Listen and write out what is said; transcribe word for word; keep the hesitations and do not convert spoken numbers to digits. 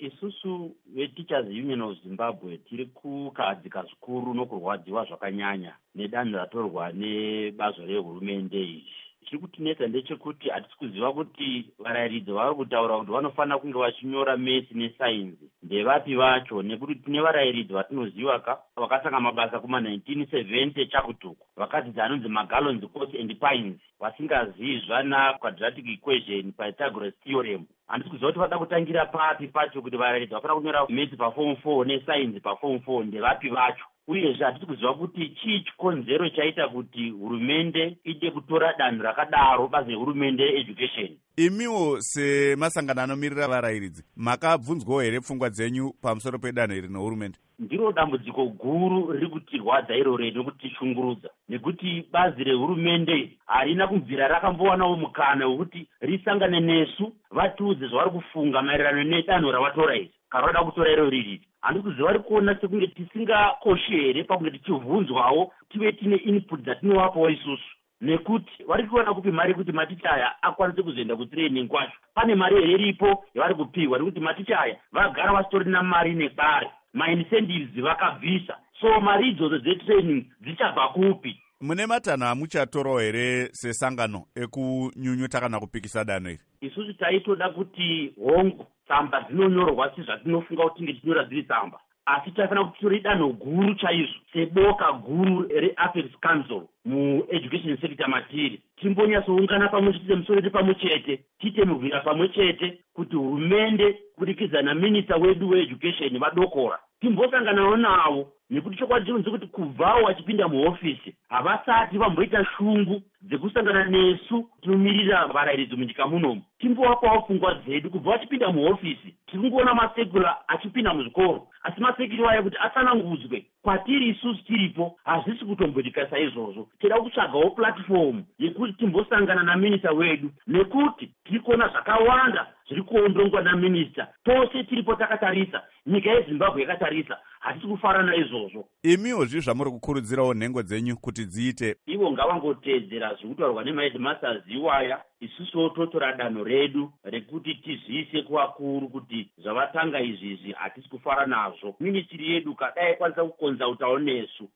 isusu veteachers union of Zimbabwe tiri kukahadzika zvikuru nokurwadziwa zvakanyanya nedanho ratorwa nebazo rehurumende izvi. Chiri kutinetsa ndechekuti hatisi kuziva kuti varayiridzi vari kutaura kuti vanofanira kunge vachinyora mesi nesainzi ndevapi vacho, nekuti tine varayiridzi vatinoziva ka vakatanga mabasa kuma nineteen seventy chakutuku vakadzidza anonzi maGallons Course and Pines vasingazivi zvana quadratic equation Pythagoras theorem. Handisi kuziva kuti vada kutangira papi pacho kuti varayiridzi vafanira kunyora mesi paform four nesainzi paform four ndevapi vacho. Uyezve hatisi kuziva kuti chii chikonzero chaita kuti hurumende ide kutora danho rakadaro bazi rehurumende yeeducation. Imiwo semasangano anomirira varayiridzi makabvunzwawo here pfungwa dzenyu pamusoro pedanho iri nehurumende? Ndiro dambudziko guru riri kutirwadza iro redu nokutishungurudza, nekuti bazi rehurumende harina kubvira rakambowanawo mukana wekuti risangane nesu vatiudze zvavari kufunga maererano nedanho ravatora iri kana vada kutora iro riri. Handisi kuziva vari kuona sekunge tisingakoshi here pakunge tichibvunzwawo tive tine input dzatinovapawo isusu, nekuti vari kuwana kupi mari kuti maticha aya akwanise kuzoenda kutraining kwacho. Pane mari here iripo yavari kupiwa, nekuti maticha aya vagara vasitorina mari nebari, maincentives vakabvisa, so mari idzodzo dzetraining dzichabva kupi? Mune matanho amuchatorawo here sesangano ekunyunyuta kana kupikisa danho iri? Isusu taitoda kuti hongu tsamba dzinonyorwa sezvatinofunga kuti tinge tinyora dziri tsamba, asi taifanira kuti tore danho guru chaizvo seboka guru reApex Council mueducation sector matiri, timbonyatsoungana pamwe chete semusoro wedu pamwe chete, tiite mubvira pamwe chete kuti hurumende kubudikidza naminista wedu weeducation vadokora timbosanganawo navo, nekuti chokwadi chinonzi kuti kubvawo vachipinda muhofisi havasati vamboita shungu dzekusangana nesu tinomirira varayiridzi munyika munomu. Timbovapawo pfungwa dzedu kubva vachipinda muhofisi. Tiri kungoona masekula achipinda muzvikoro, asi masekula aya kuti atsanangudzwe kwatiri isusu tiripo hazvisi kutomboitika saizvozvo. Tida kutsvagawo platform yekuti timbosangana naminista wedu, nekuti tiri kuona zvakawanda zviri kuondongwa naminista. Tose tiripo takatarisa, nyika yeZimbabwe yakatarisa, hatisi kufara naizvozvo. Imiwo zvi zvamuri kukurudzirawo nhengo dzenyu kuti dziite? Ivo ngavangotedzera zvekutaurwa nemaheadmasters iwaya, isusuwo totora danho redu rekuti tiziise kuvakuru kuti zvavatanga izvizvi hatisi kufara nazvo. Ministry yedu kadai kwanisa kukonzautawo nesu